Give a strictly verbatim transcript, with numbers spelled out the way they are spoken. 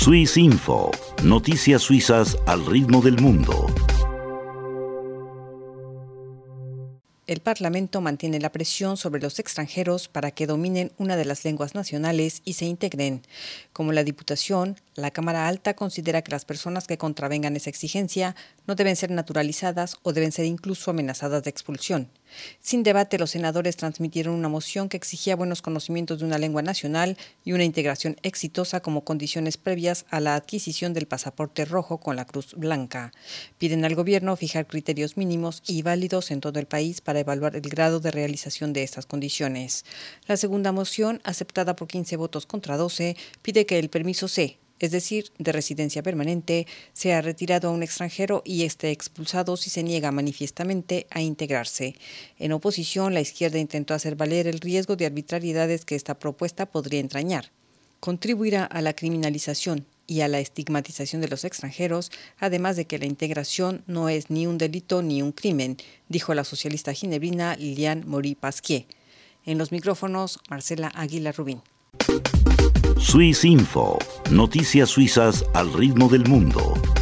Swiss Info, noticias suizas al ritmo del mundo. El Parlamento mantiene la presión sobre los extranjeros para que dominen una de las lenguas nacionales y se integren. Como la Diputación, la Cámara Alta considera que las personas que contravengan esa exigencia no deben ser naturalizadas o deben ser incluso amenazadas de expulsión. Sin debate, los senadores transmitieron una moción que exigía buenos conocimientos de una lengua nacional y una integración exitosa como condiciones previas a la adquisición del pasaporte rojo con la cruz blanca. Piden al gobierno fijar criterios mínimos y válidos en todo el país para evaluar el grado de realización de estas condiciones. La segunda moción, aceptada por quince votos contra doce, pide que el permiso C, es decir, de residencia permanente, sea retirado a un extranjero y esté expulsado si se niega manifiestamente a integrarse. En oposición, la izquierda intentó hacer valer el riesgo de arbitrariedades que esta propuesta podría entrañar. Contribuirá a la criminalización y a la estigmatización de los extranjeros, además de que la integración no es ni un delito ni un crimen, dijo la socialista ginebrina Liliane Maury-Pasquier. En los micrófonos, Marcela Aguilar Rubín. Swiss Info, noticias suizas al ritmo del mundo.